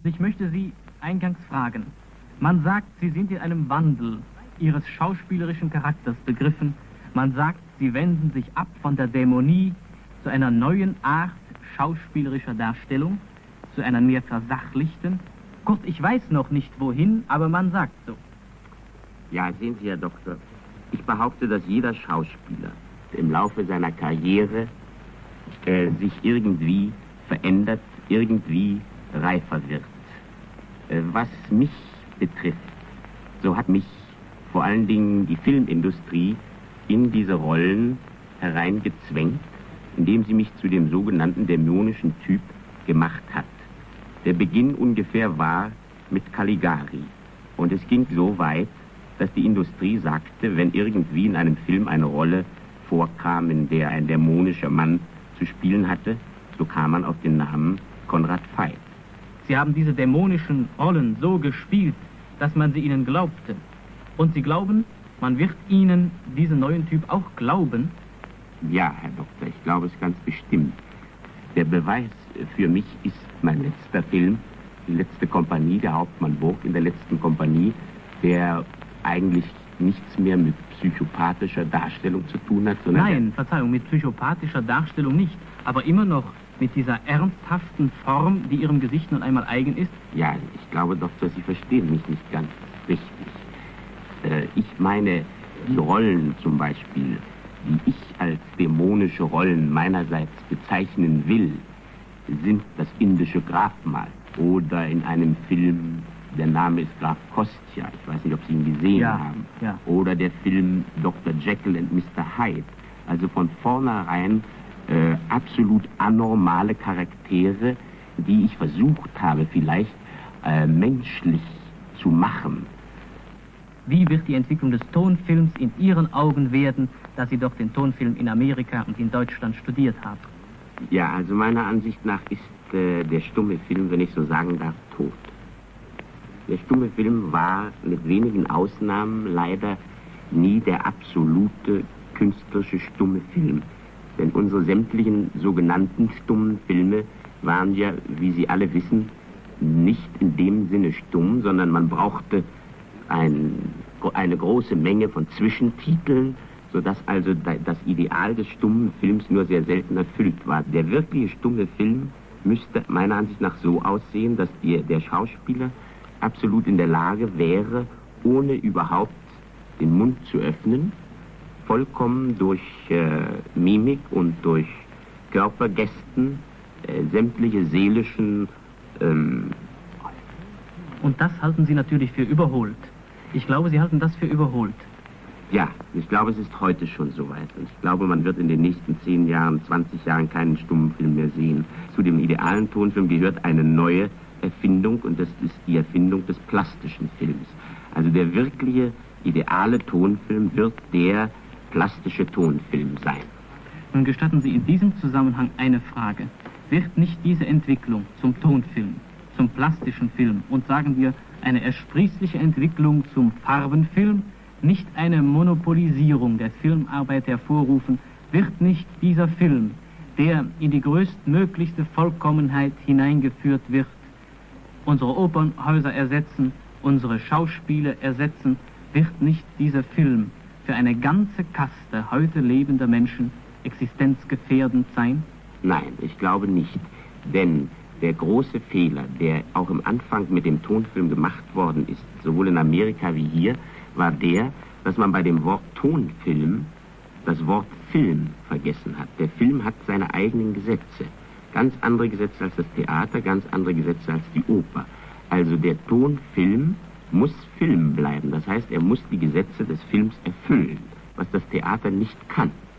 Ich möchte Sie eingangs fragen. Man sagt, Sie sind in einem Wandel Ihres schauspielerischen Charakters begriffen. Man sagt, Sie wenden sich ab von der Dämonie zu einer neuen Art schauspielerischer Darstellung, zu einer mehr versachlichten. Kurz, ich weiß noch nicht wohin, aber man sagt so. Ja, sehen Sie, Herr Doktor, ich behaupte, dass jeder Schauspieler im Laufe seiner Karriere sich irgendwie verändert, irgendwie reifer wird. Was mich betrifft, so hat mich vor allen Dingen die Filmindustrie in diese Rollen hereingezwängt, indem sie mich zu dem sogenannten dämonischen Typ gemacht hat. Der Beginn ungefähr war mit Caligari. Und es ging so weit, dass die Industrie sagte, wenn irgendwie in einem Film eine Rolle vorkam, in der ein dämonischer Mann zu spielen hatte, so kam man auf den Namen Konrad Veidt. Sie haben diese dämonischen Rollen so gespielt, dass man sie ihnen glaubte. Und Sie glauben, man wird Ihnen diesen neuen Typ auch glauben? Ja, Herr Doktor, ich glaube es ganz bestimmt. Der Beweis für mich ist mein letzter Film, die letzte Kompanie, der Hauptmann Burg in der letzten Kompanie, der eigentlich nichts mehr mit psychopathischer Darstellung zu tun hat, sondern... Nein, Verzeihung, mit psychopathischer Darstellung nicht, aber immer noch mit dieser ernsthaften Form, die Ihrem Gesicht nun einmal eigen ist? Ja, ich glaube, Doktor, Sie verstehen mich nicht ganz richtig. Ich meine, die Rollen zum Beispiel, die ich als dämonische Rollen meinerseits bezeichnen will, sind das indische Grabmal. Oder in einem Film, der Name ist Graf Kostja, ich weiß nicht, ob Sie ihn gesehen haben. Ja. Oder der Film Dr. Jekyll and Mr. Hyde. Also von vornherein absolut anormale Charaktere, die ich versucht habe, vielleicht menschlich zu machen. Wie wird die Entwicklung des Tonfilms in Ihren Augen werden, da Sie doch den Tonfilm in Amerika und in Deutschland studiert haben? Ja, also meiner Ansicht nach ist der stumme Film, wenn ich so sagen darf, tot. Der stumme Film war mit wenigen Ausnahmen leider nie der absolute künstlerische stumme Film. Denn unsere sämtlichen sogenannten stummen Filme waren ja, wie Sie alle wissen, nicht in dem Sinne stumm, sondern man brauchte eine große Menge von Zwischentiteln, sodass also das Ideal des stummen Films nur sehr selten erfüllt war. Der wirkliche stumme Film müsste meiner Ansicht nach so aussehen, dass der Schauspieler absolut in der Lage wäre, ohne überhaupt den Mund zu öffnen, vollkommen durch Mimik und durch Körpergesten sämtliche seelischen... Und das halten Sie natürlich für überholt. Ich glaube, Sie halten das für überholt. Ja, ich glaube, es ist heute schon soweit. Und ich glaube, man wird in den nächsten 10 Jahren, 20 Jahren keinen stummen Film mehr sehen. Zu dem idealen Tonfilm gehört eine neue Erfindung, und das ist die Erfindung des plastischen Films. Also der wirkliche, ideale Tonfilm wird der plastische Tonfilm sein. Nun gestatten Sie in diesem Zusammenhang eine Frage. Wird nicht diese Entwicklung zum Tonfilm, zum plastischen Film und sagen wir eine ersprießliche Entwicklung zum Farbenfilm nicht eine Monopolisierung der Filmarbeit hervorrufen? Wird nicht dieser Film, der in die größtmöglichste Vollkommenheit hineingeführt wird, unsere Opernhäuser ersetzen, unsere Schauspiele ersetzen, wird nicht dieser Film für eine ganze Kaste heute lebender Menschen existenzgefährdend sein? Nein, ich glaube nicht. Denn der große Fehler, der auch im Anfang mit dem Tonfilm gemacht worden ist, sowohl in Amerika wie hier, war der, dass man bei dem Wort Tonfilm das Wort Film vergessen hat. Der Film hat seine eigenen Gesetze. Ganz andere Gesetze als das Theater, ganz andere Gesetze als die Oper. Also der Tonfilm muss Film bleiben. Das heißt, er muss die Gesetze des Films erfüllen, was das Theater nicht kann.